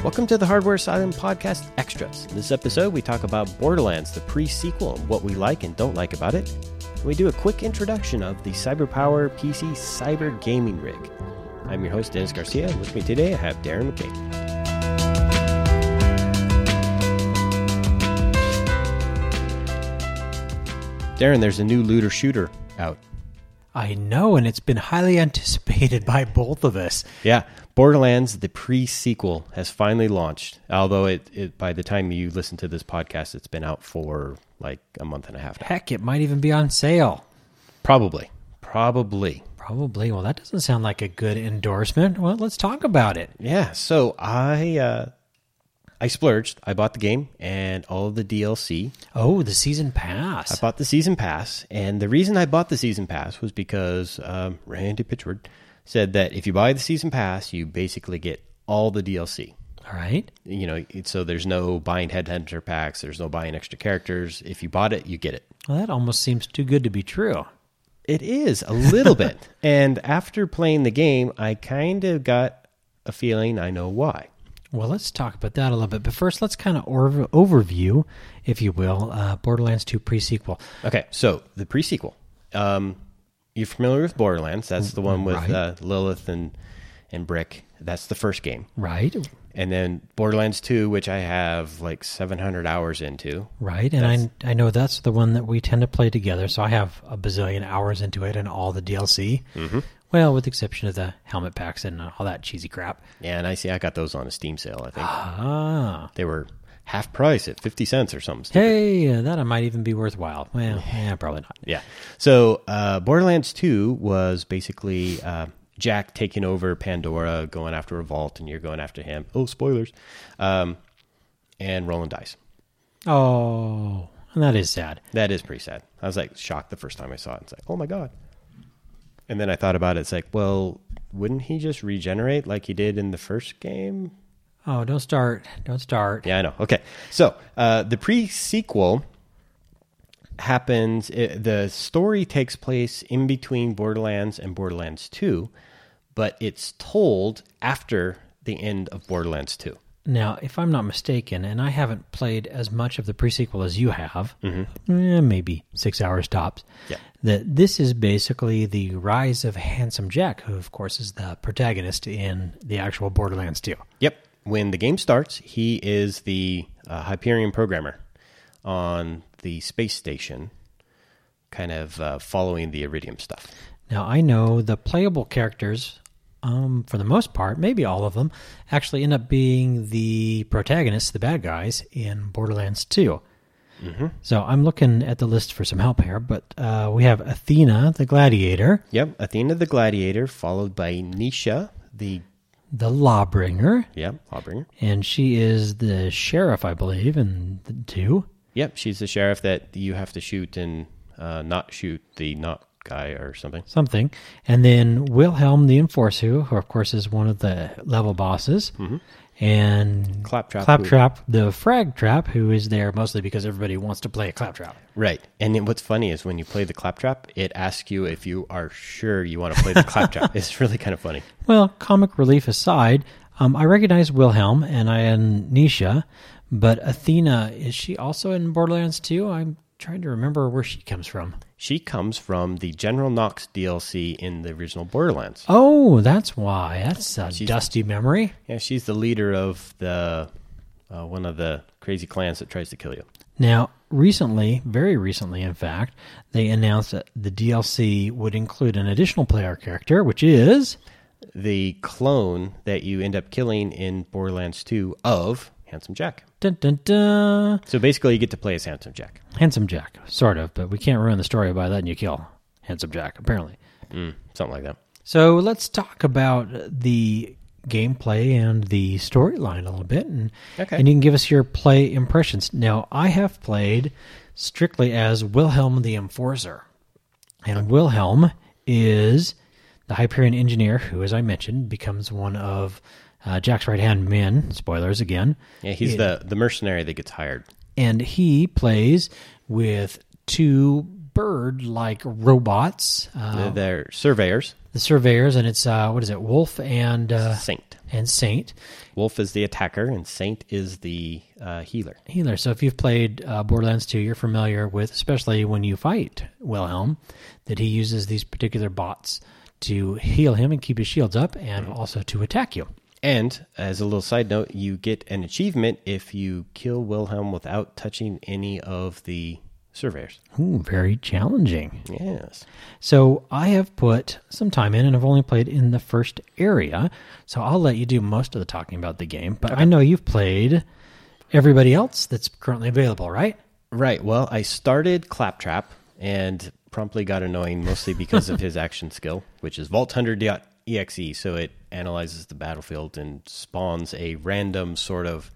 Welcome to the Hardware Asylum Podcast Extras. In this episode, we talk about Borderlands, the pre-sequel, and what we like and don't like about it. And we do a quick introduction of the CyberPower PC Cyber Gaming Rig. I'm your host, Dennis Garcia, and with me today I have Darren McCabe. Darren, there's a new looter shooter out. I know, and it's been highly anticipated by both of us. Yeah, Borderlands, the pre-sequel, has finally launched. Although it by the time you listen to this podcast, it's been out for like a month and a half now. Heck, it might even be on sale. Probably. Well, that doesn't sound like a good endorsement. Well, let's talk about it. Yeah, so I splurged. I bought the game and all of the DLC. Oh, the season pass. I bought the season pass, and the reason I bought the season pass was because Randy Pitchford said that if you buy the season pass, you basically get all the DLC. All right. You know, so there's no buying headhunter packs, there's no buying extra characters. If you bought it, you get it. Well, that almost seems too good to be true. It is, a little bit. And after playing the game, I kind of got a feeling I know why. Well, let's talk about that a little bit. But first, let's kind of overview, if you will, Borderlands 2 pre-sequel. Okay, so the pre-sequel. You're familiar with Borderlands. That's the one with right. Lilith and Brick. That's the first game. Right. And then Borderlands 2, which I have like 700 hours into. Right, and I know that's the one that we tend to play together, so I have a bazillion hours into it and all the DLC. Mm-hmm. Well, with the exception of the helmet packs and all that cheesy crap. Yeah, and I got those on a Steam sale, I think. Ah. They were half price at 50 cents or something. Hey, that might even be worthwhile. Well, yeah, probably not. Yeah. So Borderlands 2 was basically Jack taking over Pandora, going after a vault, and you're going after him. Oh, spoilers. And rolling dice. Oh, and that is sad. That is pretty sad. I was like shocked the first time I saw it. It's like, oh my God. And then I thought about it. It's like, well, wouldn't he just regenerate like he did in the first game? Oh, don't start. Yeah, I know. Okay. So the pre-sequel happens, the story takes place in between Borderlands and Borderlands 2, but it's told after the end of Borderlands 2. Now, if I'm not mistaken, and I haven't played as much of the pre-sequel as you have, maybe 6 hours tops, yeah. That this is basically the rise of Handsome Jack, who, of course, is the protagonist in the actual Borderlands 2. Yep. When the game starts, he is the Hyperion programmer on the space station, kind of following the Iridium stuff. Now, I know the playable characters, for the most part, maybe all of them, actually end up being the protagonists, the bad guys, in Borderlands 2. Mm-hmm. So I'm looking at the list for some help here, but we have Athena, the gladiator. Yep, Athena the gladiator, followed by Nisha, the Lawbringer. Yep, Lawbringer. And she is the sheriff, I believe, in the 2. Yep, she's the sheriff that you have to shoot and not shoot the not guy or something. Something. And then Wilhelm the Enforcer, who of course is one of the level bosses. Mm-hmm. And Claptrap, the frag trap, who is there mostly because everybody wants to play a Claptrap. Right. And then what's funny is when you play the Claptrap, it asks you if you are sure you want to play the Claptrap. It's really kind of funny. Well, comic relief aside, I recognize Wilhelm and Nisha, but Athena, is she also in Borderlands 2? I'm trying to remember where she comes from. She comes from the General Knox DLC in the original Borderlands. Oh, that's why. That's a dusty memory. Yeah, she's the leader of the one of the crazy clans that tries to kill you. Now, recently, very recently, in fact, they announced that the DLC would include an additional player character, which is the clone that you end up killing in Borderlands 2 of Handsome Jack. Dun, dun, dun. So basically, you get to play as Handsome Jack. Handsome Jack, sort of, but we can't ruin the story by letting you kill Handsome Jack, apparently. Something like that. So let's talk about the gameplay and the storyline a little bit, and you can give us your play impressions. Now, I have played strictly as Wilhelm the Enforcer, and Wilhelm is the Hyperion engineer who, as I mentioned, becomes one of Jack's right-hand men. Spoilers again. Yeah, he's the mercenary that gets hired. And he plays with two bird-like robots. They're surveyors. The surveyors, and it's, Wolf and... Saint. and Saint. Wolf is the attacker, and Saint is the healer. So if you've played Borderlands 2, you're familiar with, especially when you fight Wilhelm, that he uses these particular bots to heal him and keep his shields up, and also to attack you. And as a little side note, you get an achievement if you kill Wilhelm without touching any of the surveyors. Ooh, very challenging. Yes. So I have put some time in, and I've only played in the first area, so I'll let you do most of the talking about the game, but I know you've played everybody else that's currently available, right? Right. Well, I started Claptrap and promptly got annoying, mostly because of his action skill, which is vaulthunter.exe, so it analyzes the battlefield and spawns a random sort of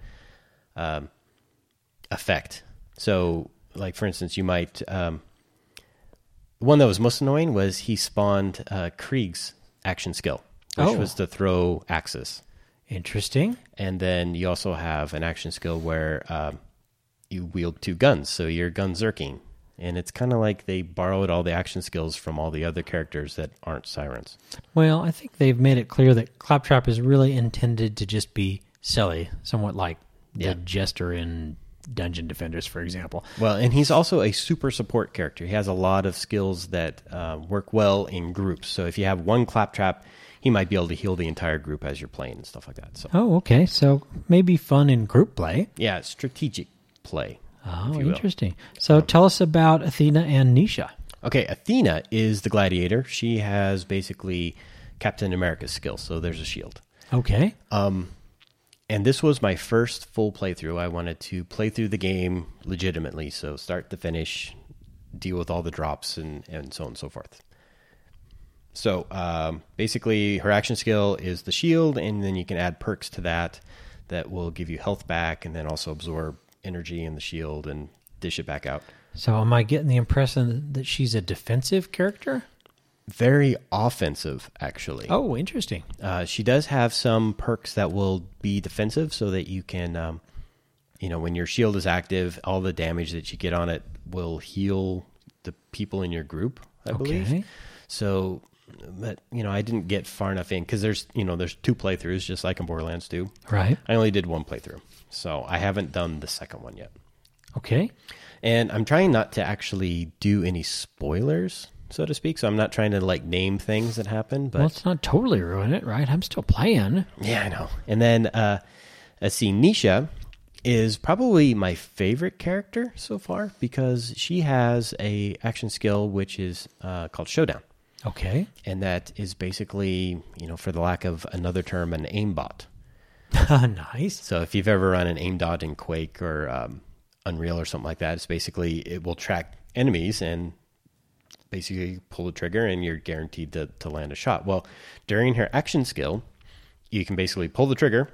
effect. So, like, for instance, you might... one that was most annoying was he spawned Krieg's action skill, which was to throw axes. Interesting. And then you also have an action skill where you wield 2 guns, so you're gunzerking. And it's kind of like they borrowed all the action skills from all the other characters that aren't sirens. Well, I think they've made it clear that Claptrap is really intended to just be silly, somewhat like the Jester in Dungeon Defenders, for example. Well, and he's also a super support character. He has a lot of skills that work well in groups. So if you have one Claptrap, he might be able to heal the entire group as you're playing and stuff like that. So. Oh, okay. So maybe fun in group play. Yeah, strategic play. Oh, interesting. So tell us about Athena and Nisha. Okay, Athena is the gladiator. She has basically Captain America's skill, so there's a shield. Okay. And this was my first full playthrough. I wanted to play through the game legitimately, so start to finish, deal with all the drops, and so on and so forth. So basically, her action skill is the shield, and then you can add perks to that will give you health back, and then also absorb energy in the shield and dish it back out. So am I getting the impression that she's a defensive character? Very offensive, actually. Oh, interesting. She does have some perks that will be defensive so that you can, when your shield is active, all the damage that you get on it will heal the people in your group, I believe. So, but, I didn't get far enough in because there's 2 playthroughs, just like in Borderlands 2. Right. I only did 1 playthrough, so I haven't done the second one yet. Okay. And I'm trying not to actually do any spoilers, so to speak. So I'm not trying to name things that happen. But it's not totally ruin it, right? I'm still playing. Yeah, I know. And then let's see, Nisha is probably my favorite character so far because she has a action skill which is called Showdown. Okay. And that is basically, for the lack of another term, an aimbot. Nice. So if you've ever run an aimbot in Quake or Unreal or something like that, it's basically it will track enemies and basically pull the trigger and you're guaranteed to land a shot. Well, during her action skill, you can basically pull the trigger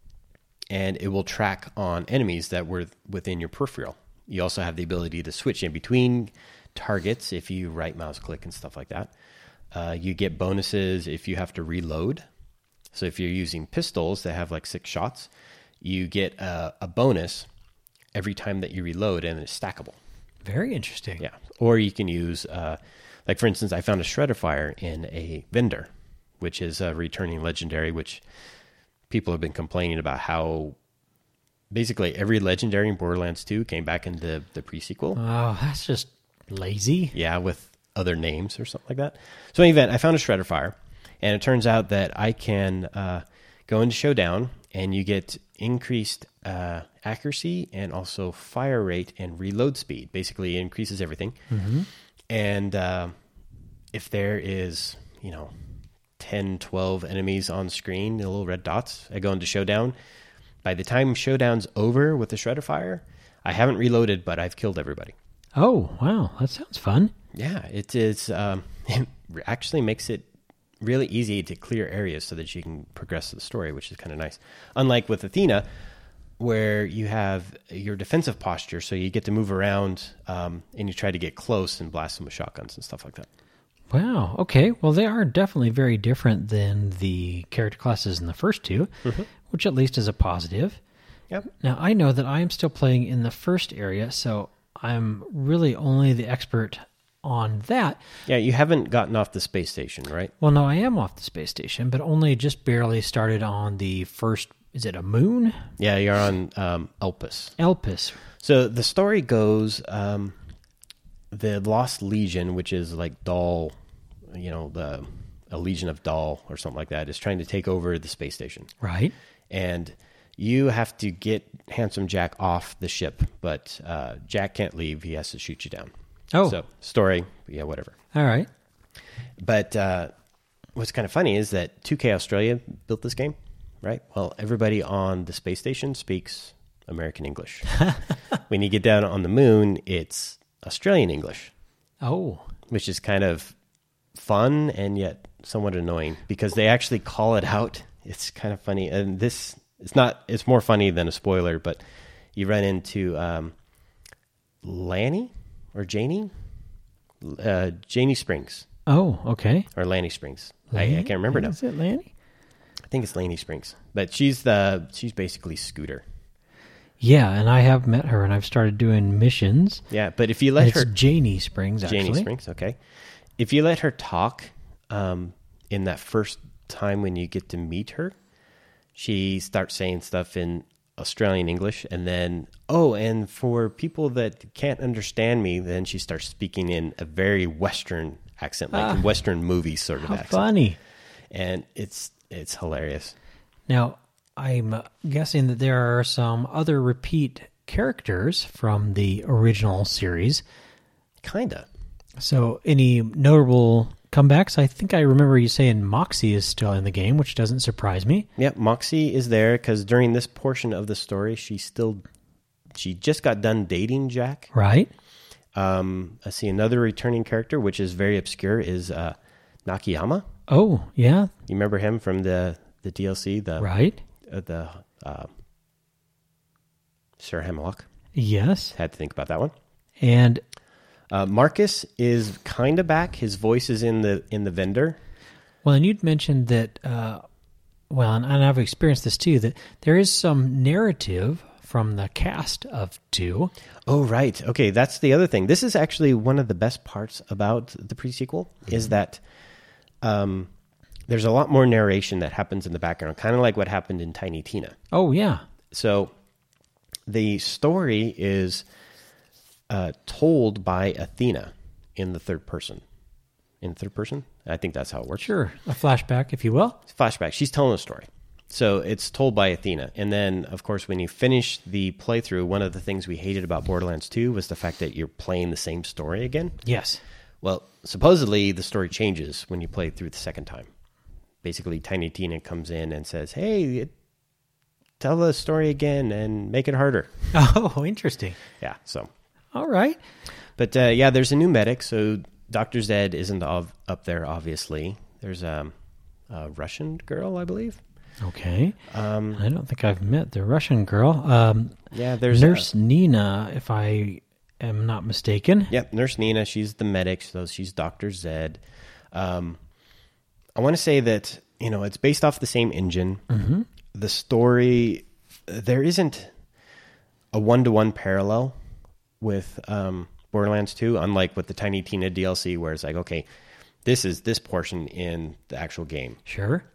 and it will track on enemies that were within your peripheral. You also have the ability to switch in between targets if you right mouse click and stuff like that. You get bonuses if you have to reload. So if you're using pistols that have 6 shots, you get a bonus every time that you reload, and it's stackable. Very interesting. Yeah. Or you can use, for instance, I found a Shredder Fire in a vendor, which is a returning legendary, which people have been complaining about how basically every legendary in Borderlands 2 came back in the pre-sequel. Oh, that's just lazy. Yeah, with other names or something like that. So in any event, I found a Shredder Fire, and it turns out that I can go into Showdown, and you get increased accuracy and also fire rate and reload speed. Basically, it increases everything. Mm-hmm. And if there is, 10, 12 enemies on screen, the little red dots, I go into Showdown. By the time Showdown's over with the Shredder Fire, I haven't reloaded, but I've killed everybody. Oh, wow. That sounds fun. Yeah, it is. It actually makes it really easy to clear areas so that you can progress the story, which is kind of nice. Unlike with Athena, where you have your defensive posture, so you get to move around and you try to get close and blast them with shotguns and stuff like that. Wow. Okay. Well, they are definitely very different than the character classes in the first 2, which at least is a positive. Yep. Now, I know that I am still playing in the first area, so I'm really only the expert on that. Yeah, you haven't gotten off the space station, right? Well, no, I am off the space station, but only just barely started on the first, is it a moon? Yeah, you're on Elpis. Elpis. So the story goes, the Lost Legion, which is like Dahl, a legion of Dahl or something like that, is trying to take over the space station. Right. And you have to get Handsome Jack off the ship, but Jack can't leave. He has to shoot you down. Oh. So, story, yeah, whatever. All right. But what's kind of funny is that 2K Australia built this game, right? Well, everybody on the space station speaks American English. When you get down on the moon, it's Australian English. Oh. Which is kind of fun and yet somewhat annoying because they actually call it out. It's kind of funny. And it's more funny than a spoiler, but you run into Lanny or Janie? Janie Springs. Oh, okay. Or Lanny Springs. I can't remember now. Is it Lanny? I think it's Lanny Springs. But she's basically Scooter. Yeah, and I have met her, and I've started doing missions. Yeah, but if you let her... It's Janie Springs, actually. Janie Springs, okay. If you let her talk in that first time when you get to meet her, she starts saying stuff in Australian English, and then, and for people that can't understand me, then she starts speaking in a very Western accent, like a Western movie sort of accent. Funny. And it's hilarious. Now, I'm guessing that there are some other repeat characters from the original series. Kinda. So, any notable comebacks? I think I remember you saying Moxie is still in the game, which doesn't surprise me. Yep, Moxie is there because during this portion of the story, she just got done dating Jack. Right. I see another returning character, which is very obscure, is Nakayama. Oh, yeah. You remember him from the DLC? Right. Sir Hemlock. Yes. Had to think about that one. And Marcus is kind of back. His voice is in the vendor. Well, and you'd mentioned that, and I've experienced this too, that there is some narrative from the cast of 2. Oh, right. Okay, that's the other thing. This is actually one of the best parts about the pre-sequel, is that there's a lot more narration that happens in the background, kind of like what happened in Tiny Tina. Oh, yeah. So the story is told by Athena in the third person. In third person? I think that's how it works. Sure. A flashback, if you will. Flashback. She's telling a story. So it's told by Athena. And then, of course, when you finish the playthrough, one of the things we hated about Borderlands 2 was the fact that you're playing the same story again. Yes. Well, supposedly the story changes when you play through the second time. Basically, Tiny Tina comes in and says, hey, tell the story again and make it harder. Oh, interesting. Yeah, so. All right. But, there's a new medic, so Dr. Zed isn't up there, obviously. There's a Russian girl, I believe. Okay. I don't think I've met the Russian girl. There's Nurse Nina, if I am not mistaken. Yep, Nurse Nina. She's the medic, so she's Dr. Zed. I want to say that, it's based off the same engine. Mm-hmm. The story, there isn't a one-to-one parallel with Borderlands 2, unlike with the Tiny Tina DLC, where it's like, okay, this is this portion in the actual game. Sure.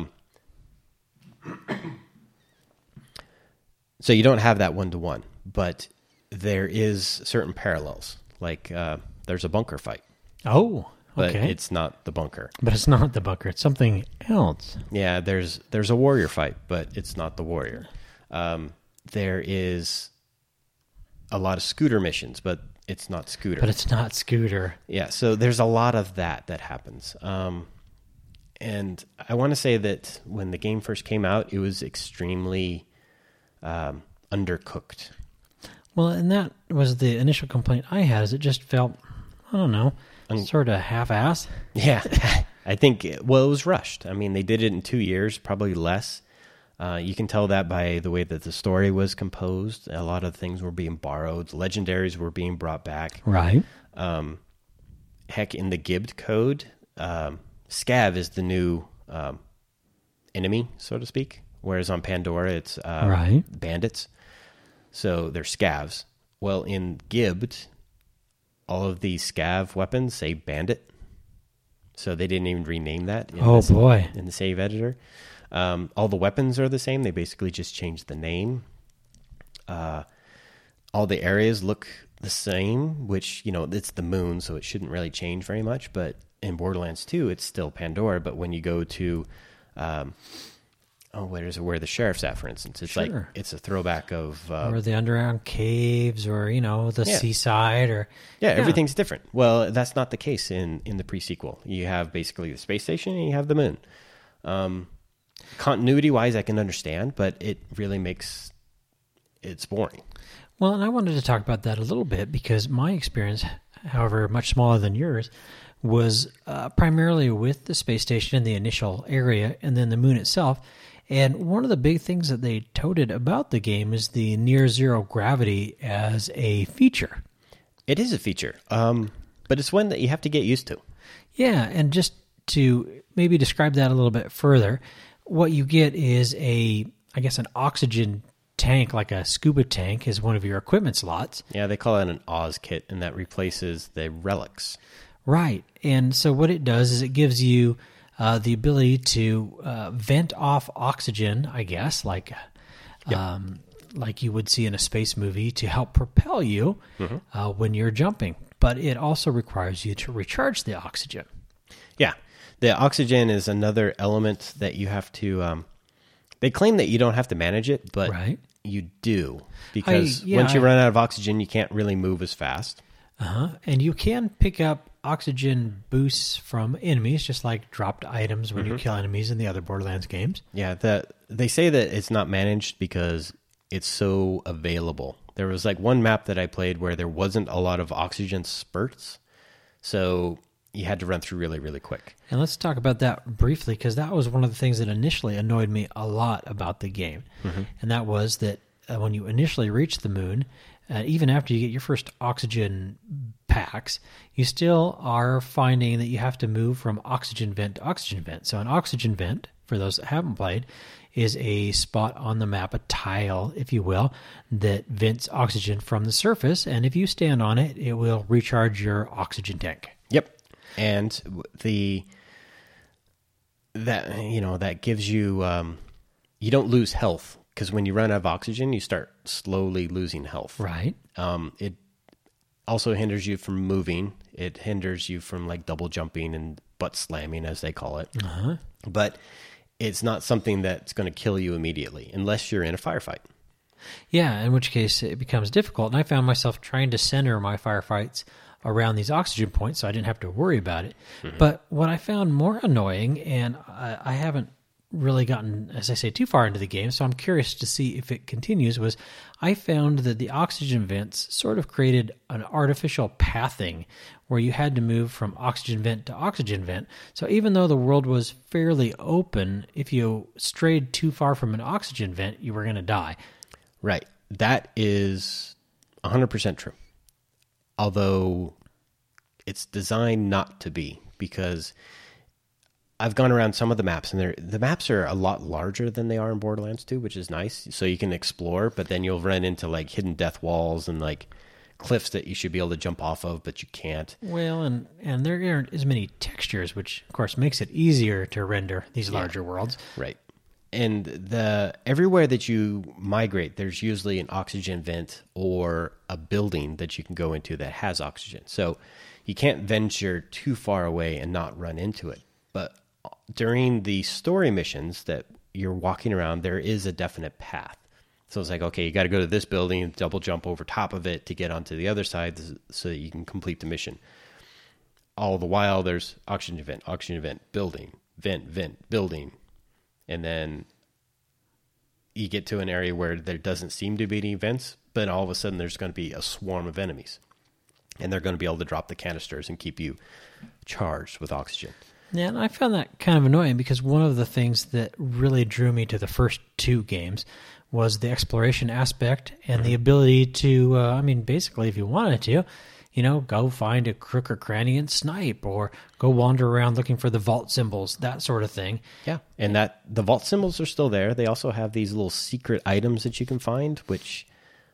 So you don't have that one-to-one, but there is certain parallels. Like there's a bunker fight. Oh, but okay. it's not the bunker. But it's not the bunker. It's something else. Yeah, there's a warrior fight, but it's not the warrior. There is a lot of Scooter missions, but it's not Scooter. But it's not Scooter. Yeah, so there's a lot of that happens. And I want to say that when the game first came out, it was extremely undercooked. Well, and that was the initial complaint I had, is it just felt, I don't know, sort of half-assed. Yeah, I think, it was rushed. I mean, they did it in 2 years, probably less. You can tell that by the way that the story was composed. A lot of things were being borrowed. Legendaries were being brought back. Right. Heck, in the Gibbed code, Scav is the new enemy, so to speak. Whereas on Pandora, it's bandits. So they're Scavs. Well, in Gibbed, all of the scav weapons say bandit. So they didn't even rename that in the save editor. All the weapons are the same. They basically just changed the name. All the areas look the same, which, it's the moon, so it shouldn't really change very much. But in Borderlands 2, it's still Pandora. But when you go to, where the sheriff's at, for instance, it's like it's a throwback of or the underground caves, or the seaside, or everything's different. Well, that's not the case in the pre-sequel. You have basically the space station and you have the moon. Continuity wise, I can understand, but it really makes it's boring. Well, and I wanted to talk about that a little bit because my experience, however much smaller than yours, was primarily with the space station in the initial area and then the moon itself. And one of the big things that they touted about the game is the near zero gravity as a feature. It is a feature, but it's one that you have to get used to. Yeah, and just to maybe describe that a little bit further, what you get is an oxygen tank, like a scuba tank, is one of your equipment slots. Yeah, they call it an Oz kit, and that replaces the relics. Right, and so what it does is it gives you the ability to vent off oxygen, I guess, like you would see in a space movie, to help propel you when you're jumping. But it also requires you to recharge the oxygen. Yeah, the oxygen is another element that you have to... they claim that you don't have to manage it, but you do. Because once you run out of oxygen, you can't really move as fast. And you can pick up oxygen boosts from enemies, just like dropped items when you kill enemies in the other Borderlands games. Yeah, they say that it's not managed because it's so available. There was like one map that I played where there wasn't a lot of oxygen spurts, so you had to run through really, really quick. And let's talk about that briefly, because that was one of the things that initially annoyed me a lot about the game. And that was that when you initially reach the moon, even after you get your first oxygen packs, you still are finding that you have to move from oxygen vent to oxygen vent. So an oxygen vent, for those that haven't played, is a spot on the map, a tile, if you will, that vents oxygen from the surface. And if you stand on it, it will recharge your oxygen tank. Yep. And that gives you, you don't lose health. Because when you run out of oxygen, you start slowly losing health. Right. It also hinders you from moving. It hinders you from like double jumping and butt slamming, as they call it. But it's not something that's going to kill you immediately unless you're in a firefight. Yeah, in which case it becomes difficult. And I found myself trying to center my firefights around these oxygen points so I didn't have to worry about it. But what I found more annoying, and I haven't really gotten, as I say, too far into the game, so I'm curious to see if it continues, was I found that the oxygen vents sort of created an artificial pathing where you had to move from oxygen vent to oxygen vent. So even though the world was fairly open, if you strayed too far from an oxygen vent, you were going to die. Right. That is 100% true. Although it's designed not to be, because I've gone around some of the maps, and the maps are a lot larger than they are in Borderlands 2, which is nice. So you can explore, but then you'll run into like hidden death walls and like cliffs that you should be able to jump off of, but you can't. Well, and there aren't as many textures, which of course makes it easier to render these larger worlds. Right. And everywhere that you migrate, there's usually an oxygen vent or a building that you can go into that has oxygen. So you can't venture too far away and not run into it. But during the story missions that you're walking around, there is a definite path. So it's like, okay, you got to go to this building and double jump over top of it to get onto the other side so that you can complete the mission. All the while, there's oxygen vent, building, vent, building. And then you get to an area where there doesn't seem to be any vents, but all of a sudden there's going to be a swarm of enemies. And they're going to be able to drop the canisters and keep you charged with oxygen. Yeah, and I found that kind of annoying because one of the things that really drew me to the first two games was the exploration aspect and the ability to, basically if you wanted to, go find a crook or cranny and snipe, or go wander around looking for the vault symbols, that sort of thing. Yeah, and the vault symbols are still there. They also have these little secret items that you can find, which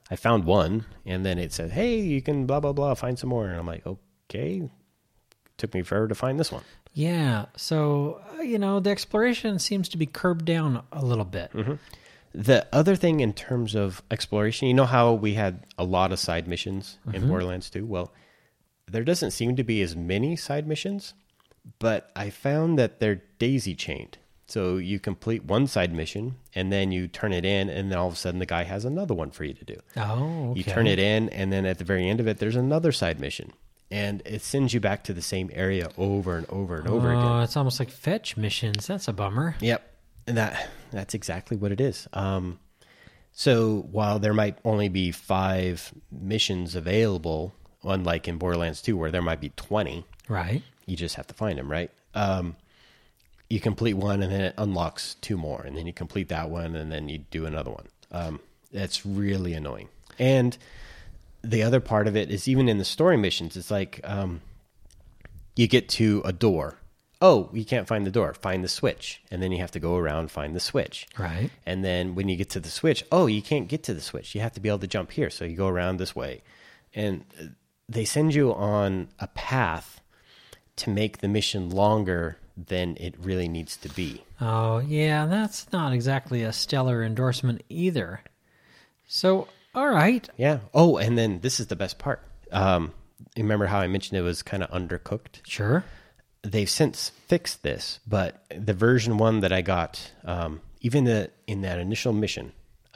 I found one, and then it said, hey, you can blah, blah, blah, find some more. And I'm like, okay. Took me forever to find this one. Yeah. So, the exploration seems to be curbed down a little bit. Mm-hmm. The other thing in terms of exploration, you know how we had a lot of side missions in Borderlands 2? Well, there doesn't seem to be as many side missions, but I found that they're daisy-chained. So you complete one side mission, and then you turn it in, and then all of a sudden the guy has another one for you to do. Oh, okay. You turn it in, and then at the very end of it, there's another side mission. And it sends you back to the same area over and over and over again. Oh, it's almost like fetch missions. That's a bummer. Yep. And that's exactly what it is. So while there might only be 5 missions available, unlike in Borderlands 2 where there might be 20, right? You just have to find them, right? You complete one and then it unlocks 2 more, and then you complete that one and then you do another one. That's really annoying. And the other part of it is even in the story missions, it's like you get to a door. Oh, you can't find the door. Find the switch. And then you have to go around, find the switch. Right. And then when you get to the switch, oh, you can't get to the switch. You have to be able to jump here. So you go around this way. And they send you on a path to make the mission longer than it really needs to be. Oh, yeah, that's not exactly a stellar endorsement either. So, all right. Yeah. Oh, and then this is the best part. Remember how I mentioned it was kind of undercooked? Sure. They've since fixed this, but the version 1 that I got, even in that initial mission,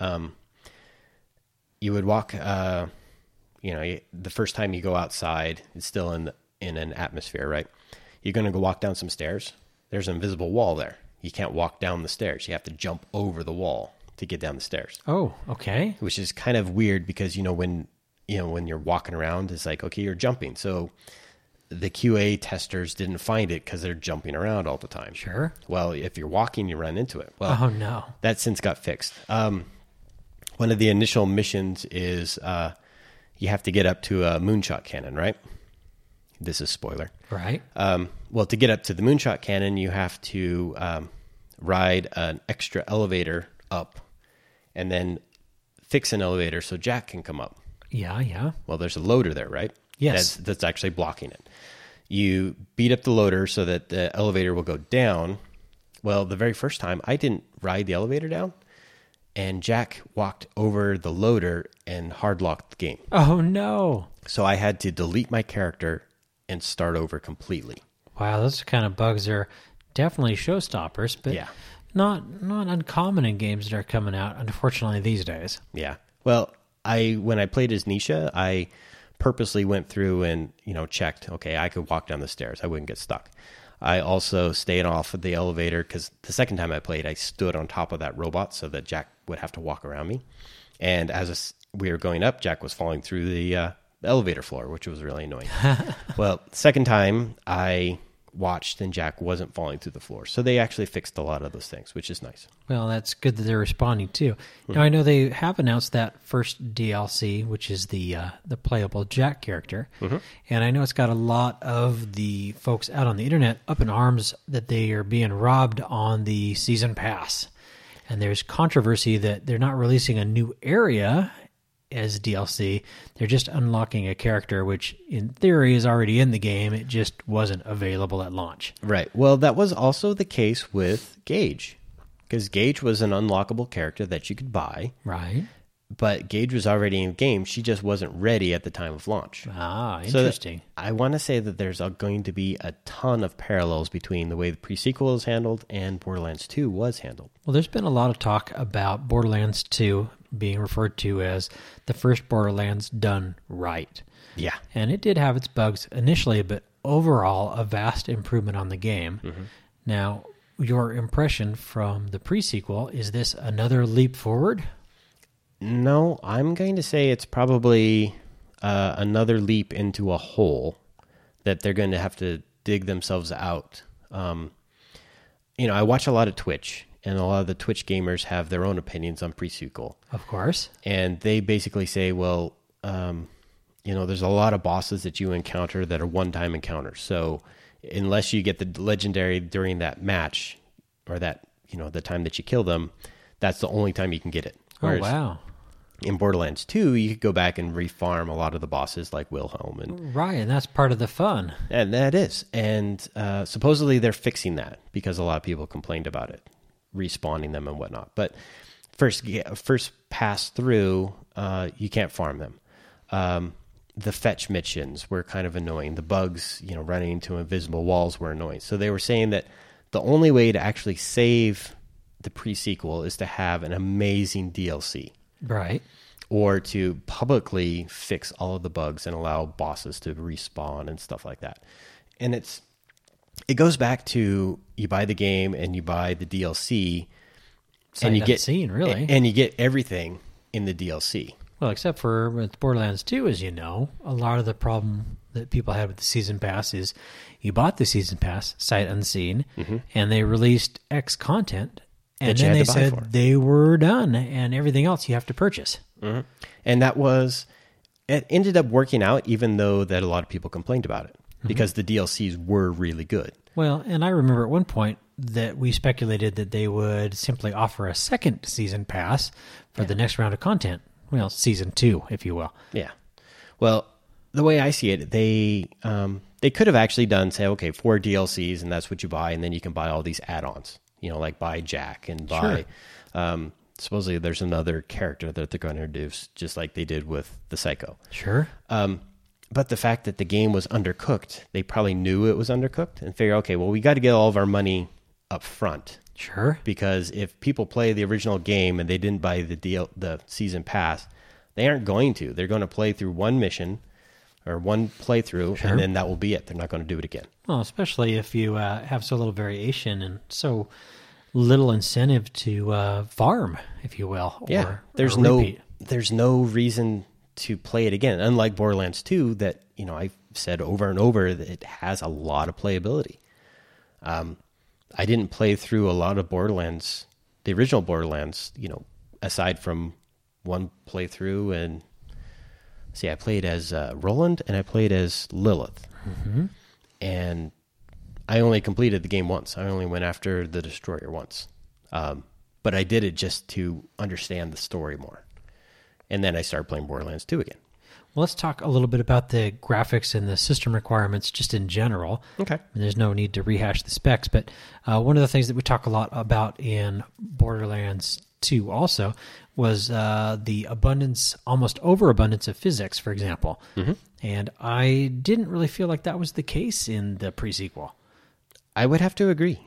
you would walk, the first time you go outside, it's still in an atmosphere, right? You're going to go walk down some stairs. There's an invisible wall there. You can't walk down the stairs. You have to jump over the wall to get down the stairs. Oh, okay. Which is kind of weird because, when you're walking around, it's like, okay, you're jumping. So the QA testers didn't find it because they're jumping around all the time. Sure. Well, if you're walking, you run into it. Well, oh, no. That since got fixed. One of the initial missions is you have to get up to a moonshot cannon, right? This is spoiler. Right. Well, to get up to the moonshot cannon, you have to ride an extra elevator up and then fix an elevator so Jack can come up. Yeah. Well, there's a loader there, right? Yes. That's actually blocking it. You beat up the loader so that the elevator will go down. Well, the very first time, I didn't ride the elevator down, and Jack walked over the loader and hard-locked the game. Oh, no. So I had to delete my character and start over completely. Wow, those kind of bugs are definitely showstoppers, but yeah. not uncommon in games that are coming out, unfortunately, these days. Yeah. Well, when I played as Nisha, I purposely went through and checked, okay, I could walk down the stairs. I wouldn't get stuck. I also stayed off of the elevator because the second time I played, I stood on top of that robot so that Jack would have to walk around me. And as we were going up, Jack was falling through the elevator floor, which was really annoying. Well, second time I watched and Jack wasn't falling through the floor. So they actually fixed a lot of those things, which is nice. Well, that's good that they're responding too. Now, I know they have announced that first DLC, which is the playable Jack character. And I know it's got a lot of the folks out on the internet up in arms that they are being robbed on the season pass. And there's controversy that they're not releasing a new area as DLC. They're just unlocking a character which in theory is already in the game. It just wasn't available at launch. Right. Well, that was also the case with Gage, because Gage was an unlockable character that you could buy. Right. But Gage was already in game. She just wasn't ready at the time of launch. Ah, interesting. So I want to say that there's going to be a ton of parallels between the way the pre-sequel is handled and Borderlands 2 was handled. Well, there's been a lot of talk about Borderlands 2 being referred to as the first Borderlands done right. Yeah. And it did have its bugs initially, but overall a vast improvement on the game. Now, your impression from the pre-sequel, is this another leap forward? No, I'm going to say it's probably another leap into a hole that they're going to have to dig themselves out. I watch a lot of Twitch, and a lot of the Twitch gamers have their own opinions on pre-sequel. Of course. And they basically say, well, there's a lot of bosses that you encounter that are one-time encounters. So unless you get the legendary during that match or that, the time that you kill them, that's the only time you can get it. Whereas, oh, wow. In Borderlands 2, you could go back and refarm a lot of the bosses like Wilhelm. And that's part of the fun. And that is. And supposedly they're fixing that because a lot of people complained about it, respawning them and whatnot. But first pass through, you can't farm them. The fetch missions were kind of annoying. The bugs, running into invisible walls were annoying. So they were saying that the only way to actually save the pre-sequel is to have an amazing DLC. Right. Or to publicly fix all of the bugs and allow bosses to respawn and stuff like that. And it goes back to you buy the game and you buy the DLC and you get really. And you get everything in the DLC. Well, except for with Borderlands 2, as you know, a lot of the problem that people had with the Season Pass is you bought the Season Pass, sight unseen, and they released X content, and then they said they were done, and everything else you have to purchase. Mm-hmm. And it ended up working out, even though that a lot of people complained about it, because the DLCs were really good. Well, and I remember at one point that we speculated that they would simply offer a second Season Pass for the next round of content. Well, Season 2, if you will. Yeah. Well, the way I see it, they could have actually done, say, okay, 4 DLCs, and that's what you buy, and then you can buy all these add-ons. Like buy Jack and buy... Sure. Supposedly there's another character that they're going to introduce, just like they did with the Psycho. Sure. But the fact that the game was undercooked, they probably knew it was undercooked and figured, okay, well, we got to get all of our money up front. Sure. Because if people play the original game and they didn't buy the season pass, they aren't going to. They're going to play through one mission or one playthrough, and then that will be it. They're not going to do it again. Well, especially if you have so little variation and so little incentive to farm, if you will. There's no reason to play it again. Unlike Borderlands 2, that I've said over and over that it has a lot of playability. I didn't play through a lot of Borderlands, the original Borderlands, aside from one playthrough. And I played as Roland and I played as Lilith. Mm-hmm. And I only completed the game once. I only went after the Destroyer once. But I did it just to understand the story more. And then I started playing Borderlands 2 again. Well, let's talk a little bit about the graphics and the system requirements just in general. Okay. And there's no need to rehash the specs, but one of the things that we talk a lot about in Borderlands 2 also was the almost overabundance of physics, for example. Mm-hmm. And I didn't really feel like that was the case in the pre-sequel. I would have to agree.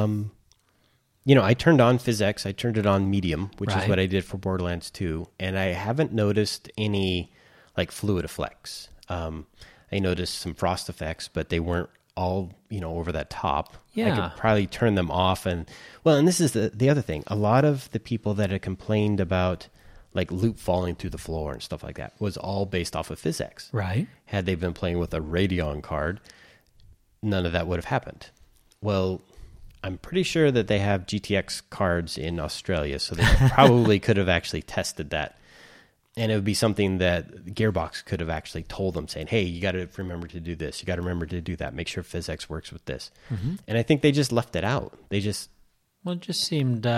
I turned on PhysX. I turned it on medium, which is what I did for Borderlands 2, and I haven't noticed any fluid effects. I noticed some frost effects, but they weren't all over that top. Yeah. I could probably turn them off, and this is the other thing. A lot of the people that had complained about loot falling through the floor and stuff like that was all based off of PhysX. Right. Had they been playing with a Radeon card, none of that would have happened. Well, I'm pretty sure that they have GTX cards in Australia, so they probably could have actually tested that. And it would be something that Gearbox could have actually told them, saying, hey, you got to remember to do this. You got to remember to do that. Make sure PhysX works with this. Mm-hmm. And I think they just left it out. It just seemed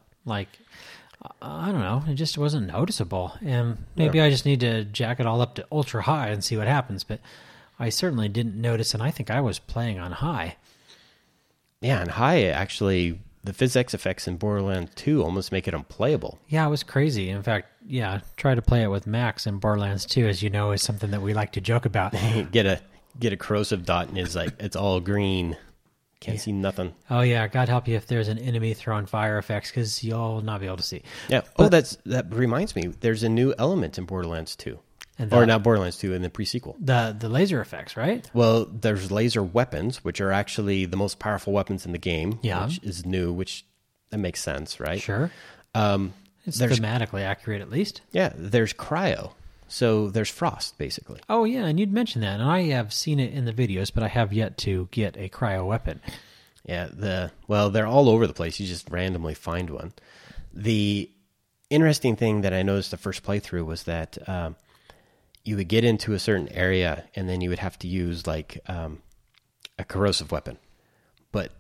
I don't know. It just wasn't noticeable. And maybe I just need to jack it all up to ultra high and see what happens. But I certainly didn't notice, and I think I was playing on high. Yeah, and high, actually, the PhysX effects in Borderlands 2 almost make it unplayable. Yeah, it was crazy. In fact, try to play it with Max in Borderlands 2, as you know, is something that we like to joke about. get a corrosive dot, and it's all green. Can't see nothing. Oh, yeah. God help you if there's an enemy throwing fire effects, because you'll not be able to see. Yeah. That reminds me. There's a new element in Borderlands 2. Or not Borderlands 2, in the pre-sequel. The laser effects, right? Well, there's laser weapons, which are actually the most powerful weapons in the game, which is new, which that makes sense, right? Sure. It's thematically accurate, at least. Yeah, there's cryo. So there's frost, basically. Oh, yeah, and you'd mentioned that, and I have seen it in the videos, but I have yet to get a cryo weapon. Yeah, they're all over the place. You just randomly find one. The interesting thing that I noticed the first playthrough was that you would get into a certain area, and then you would have to use a corrosive weapon. But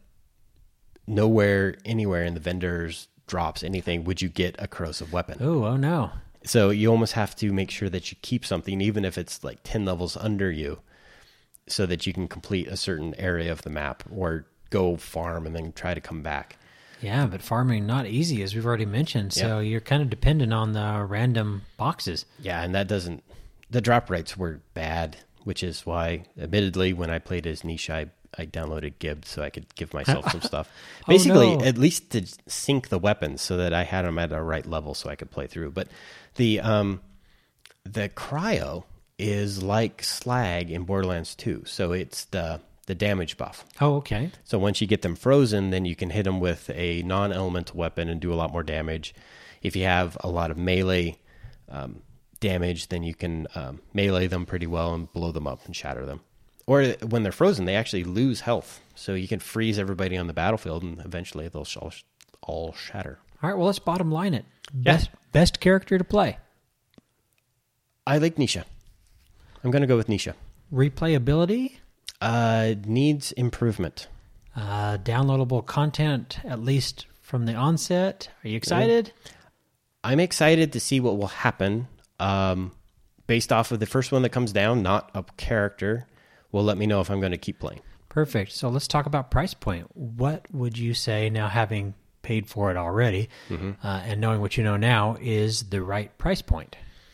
nowhere, anywhere in the vendor's drops, anything, would you get a corrosive weapon. Oh no. So you almost have to make sure that you keep something, even if it's like 10 levels under you, so that you can complete a certain area of the map or go farm and then try to come back. Yeah, but farming not easy, as we've already mentioned. So you're kind of dependent on the random boxes. Yeah, and the drop rates were bad, which is why, admittedly, when I played as Niche, I downloaded Gib so I could give myself some stuff. Basically, at least to sync the weapons so that I had them at a right level so I could play through. But the cryo is like slag in Borderlands 2, so it's the damage buff. Oh, okay. So once you get them frozen, then you can hit them with a non-elemental weapon and do a lot more damage. If you have a lot of melee damage, then you can melee them pretty well and blow them up and shatter them. Or when they're frozen, they actually lose health. So you can freeze everybody on the battlefield, and eventually they'll all shatter. All right, well, let's bottom line it. Best character to play? I like Nisha. I'm going to go with Nisha. Replayability? Needs improvement. Downloadable content, at least from the onset. Are you excited? I'm excited to see what will happen. Based off of the first one that comes down, not a character, will let me know if I'm going to keep playing. Perfect. So let's talk about price point. What would you say, now having paid for it already, and knowing what you know now, is the right price point?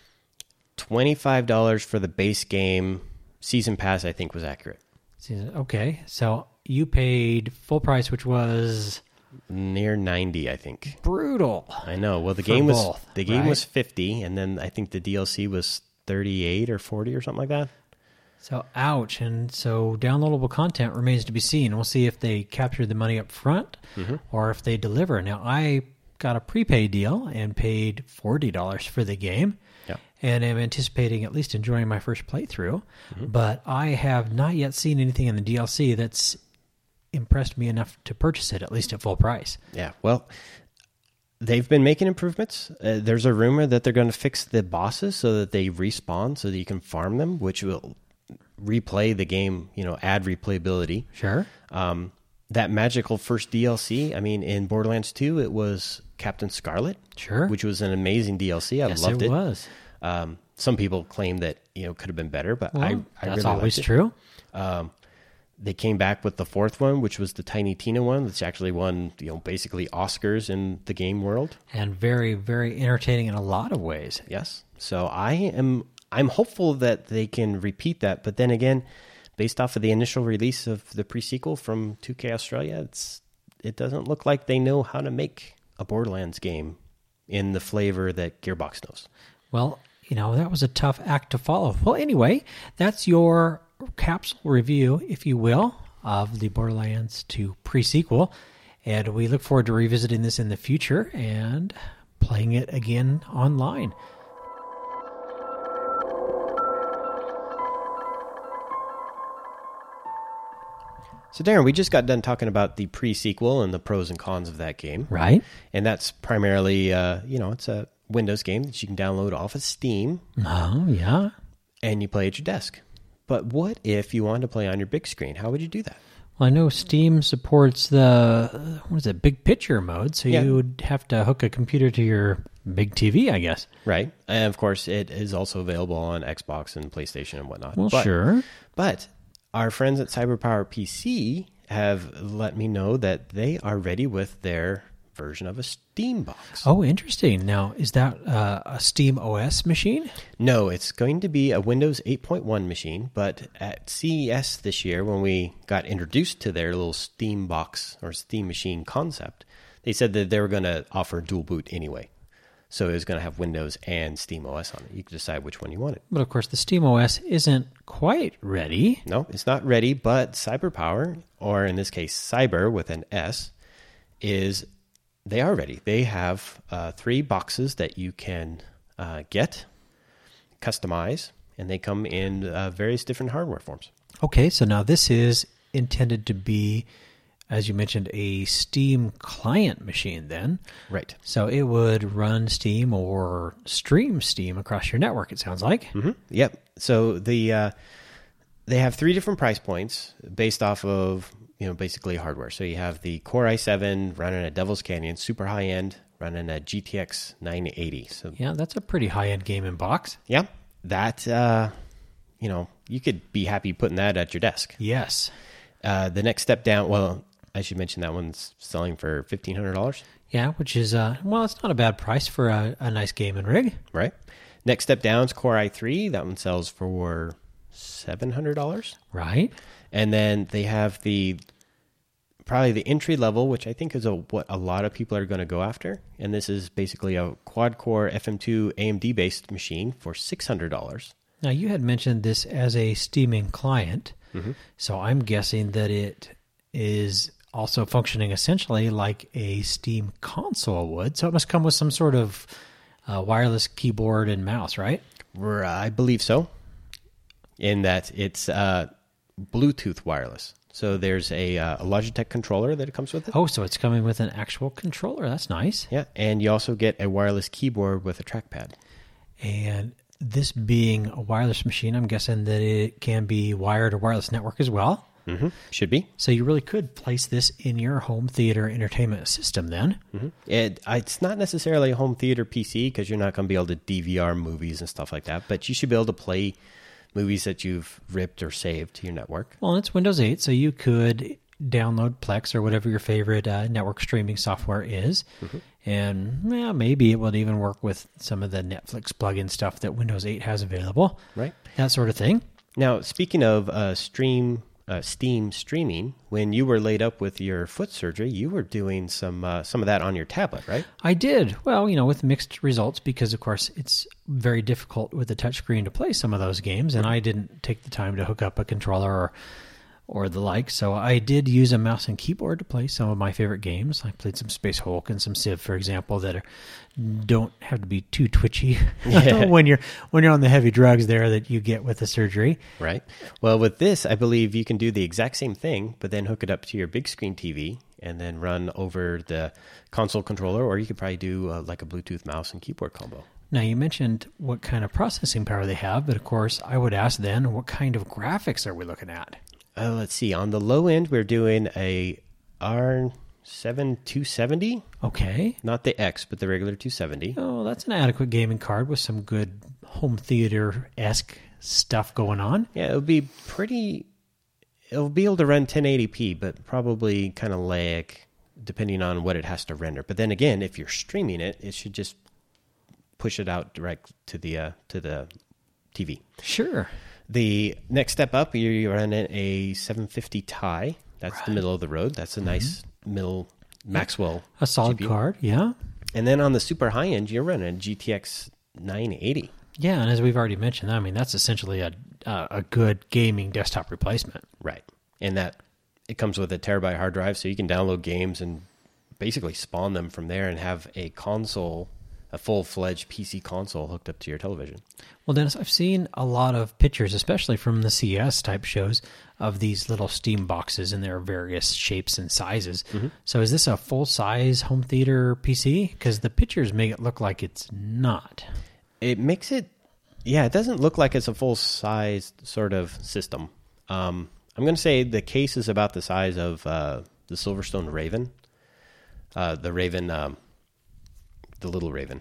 $25 for the base game. Season Pass, I think, was accurate. Okay, so you paid full price, which was near 90, I think. Brutal. I know. Well, the game was 50, and then I think the DLC was 38 or 40 or something like that. So, ouch. And so downloadable content remains to be seen. We'll see if they capture the money up front or if they deliver. Now, I got a prepaid deal and paid $40 for the game. Yeah. And am anticipating at least enjoying my first playthrough. But I have not yet seen anything in the DLC that's impressed me enough to purchase it, at least at full price. Yeah, well, they've been making improvements. There's a rumor that they're going to fix the bosses so that they respawn so that you can farm them, which will replay the game, add replayability. Sure. That magical first DLC, I mean, in Borderlands 2, it was Captain Scarlet. Sure. Which was an amazing DLC. I loved it. It was. Some people claim that, could have been better, but I that's really always liked true. They came back with the fourth one, which was the Tiny Tina one, that's actually won, basically Oscars in the game world. And very, very entertaining in a lot of ways. Yes. So I'm hopeful that they can repeat that, but then again, based off of the initial release of the pre-sequel from 2K Australia, it doesn't look like they know how to make a Borderlands game in the flavor that Gearbox knows. Well, that was a tough act to follow. Well, anyway, that's your capsule review, if you will, of the Borderlands 2 pre-sequel. And we look forward to revisiting this in the future and playing it again online. So, Darren, we just got done talking about the pre-sequel and the pros and cons of that game. Right. And that's primarily, it's a Windows game that you can download off of Steam. Oh, yeah. And you play at your desk. But what if you wanted to play on your big screen? How would you do that? Well, I know Steam supports the, big picture mode, so you would have to hook a computer to your big TV, I guess. Right. And, of course, it is also available on Xbox and PlayStation and whatnot. Well, sure. But our friends at CyberPower PC have let me know that they are ready with their version of a Steam box. Oh, interesting. Now, is that a Steam OS machine? No, it's going to be a Windows 8.1 machine, but at CES this year, when we got introduced to their little Steam box or Steam machine concept, they said that they were going to offer dual boot anyway. So it was going to have Windows and Steam OS on it. You could decide which one you wanted. But, of course, the Steam OS isn't quite ready. No, it's not ready, but CyberPower, or in this case, Cyber with an S, they are ready. They have 3 boxes that you can get, customize, and they come in various different hardware forms. Okay, so now this is intended to be, as you mentioned, a Steam client machine then. Right. So it would run Steam or stream Steam across your network, it sounds like. Mm-hmm. Yep. So they have 3 different price points based off of basically hardware. So you have the Core i7 running at Devil's Canyon, super high end, running a GTX 980. So yeah, that's a pretty high-end gaming box. Yeah, that, you could be happy putting that at your desk. Yes. The next step down, well, I should mention that one's selling for $1,500. Yeah, which is, it's not a bad price for a nice gaming rig. Right. Next step down is Core i3. That one sells for $700. Right. And then they have probably the entry level, which I think is what a lot of people are going to go after. And this is basically a quad-core FM2 AMD-based machine for $600. Now, you had mentioned this as a steaming client, so I'm guessing that it is also functioning essentially like a Steam console would. So it must come with some sort of wireless keyboard and mouse, right? I believe so, in that it's Bluetooth wireless. So there's a Logitech controller that it comes with it. Oh, so it's coming with an actual controller. That's nice. Yeah, and you also get a wireless keyboard with a trackpad. And this being a wireless machine, I'm guessing that it can be wired or wireless network as well. Mm-hmm. Should be. So you really could place this in your home theater entertainment system then. Mm-hmm. It's not necessarily a home theater PC because you're not going to be able to DVR movies and stuff like that, but you should be able to play movies that you've ripped or saved to your network. Well, it's Windows 8, so you could download Plex or whatever your favorite network streaming software is. And maybe it would even work with some of the Netflix plugin stuff that Windows 8 has available. Right. That sort of thing. Now, speaking of Steam streaming, when you were laid up with your foot surgery, you were doing some of that on your tablet, right? I did. Well, with mixed results because, of course, it's very difficult with a touchscreen to play some of those games, and I didn't take the time to hook up a controller or the like. So I did use a mouse and keyboard to play some of my favorite games. I played some Space Hulk and some Civ, for example, that don't have to be too twitchy when you're on the heavy drugs there that you get with the surgery. Right. Well, with this, I believe you can do the exact same thing, but then hook it up to your big screen TV and then run over the console controller, or you could probably do like a Bluetooth mouse and keyboard combo. Now, you mentioned what kind of processing power they have, but of course, I would ask then, what kind of graphics are we looking at? Let's see. On the low end, we're doing a R7 270. Okay. Not the X, but the regular 270. Oh, that's an adequate gaming card with some good home theater-esque stuff going on. Yeah, it'll be able to run 1080p, but probably kind of lag depending on what it has to render. But then again, if you're streaming it, it should just push it out direct to the TV. Sure. The next step up, you're running a 750 Ti. That's the middle of the road. That's a nice middle Maxwell a solid GPU card, yeah. And then on the super high end, you're running a GTX 980. Yeah, and as we've already mentioned, I mean, that's essentially a good gaming desktop replacement. Right. And that it comes with a terabyte hard drive, so you can download games and basically spawn them from there and have a console, a full-fledged PC console hooked up to your television. Well, Dennis, I've seen a lot of pictures, especially from the CS type shows, of these little Steam boxes in their various shapes and sizes. So is this a full-size home theater PC? Because the pictures make it look like it's not. It makes it, it doesn't look like it's a full-size sort of system. I'm going to say the case is about the size of the Silverstone Raven. The Raven, the little Raven.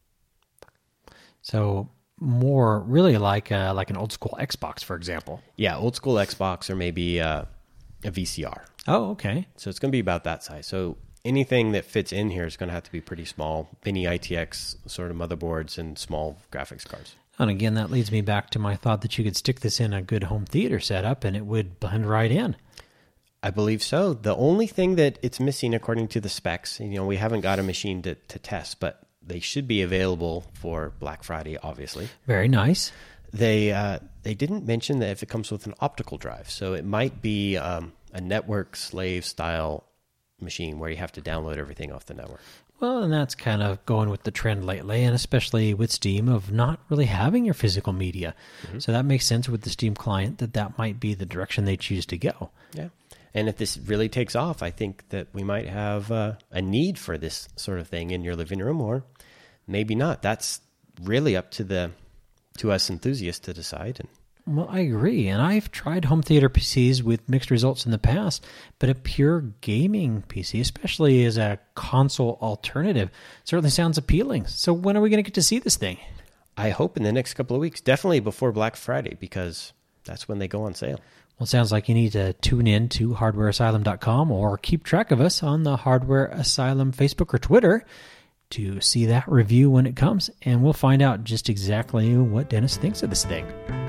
So more really like an old school Xbox, for example. Yeah, old school Xbox or maybe a VCR. Oh, okay. So it's going to be about that size. So anything that fits in here is going to have to be pretty small. Mini ITX sort of motherboards and small graphics cards. And again, that leads me back to my thought that you could stick this in a good home theater setup and it would blend right in. I believe so. The only thing that it's missing according to the specs, we haven't got a machine to test, but they should be available for Black Friday, obviously. Very nice. They didn't mention that if it comes with an optical drive, so it might be a network slave style machine where you have to download everything off the network. Well, and that's kind of going with the trend lately, and especially with Steam, of not really having your physical media. So that makes sense with the Steam client that might be the direction they choose to go. Yeah. And if this really takes off, I think that we might have a need for this sort of thing in your living room, or maybe not. That's really up to us enthusiasts to decide. And Well, I agree, and I've tried home theater PCs with mixed results in the past, but a pure gaming PC, especially as a console alternative, certainly sounds appealing. So when are we going to get to see this thing? I hope in the next couple of weeks, definitely before Black Friday, because that's when they go on sale. Well, it sounds like you need to tune in to hardwareasylum.com or keep track of us on the Hardware Asylum Facebook or Twitter to see that review when it comes, and we'll find out just exactly what Dennis thinks of this thing.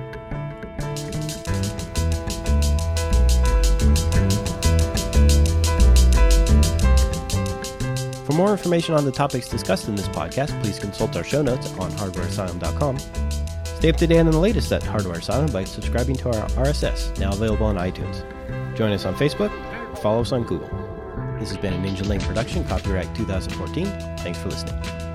For more information on the topics discussed in this podcast, please consult our show notes on hardwareasylum.com. Stay up to date on the latest at Hardware Asylum by subscribing to our RSS, now available on iTunes. Join us on Facebook or follow us on Google. This has been a Ninja Lane production, copyright 2014. Thanks for listening.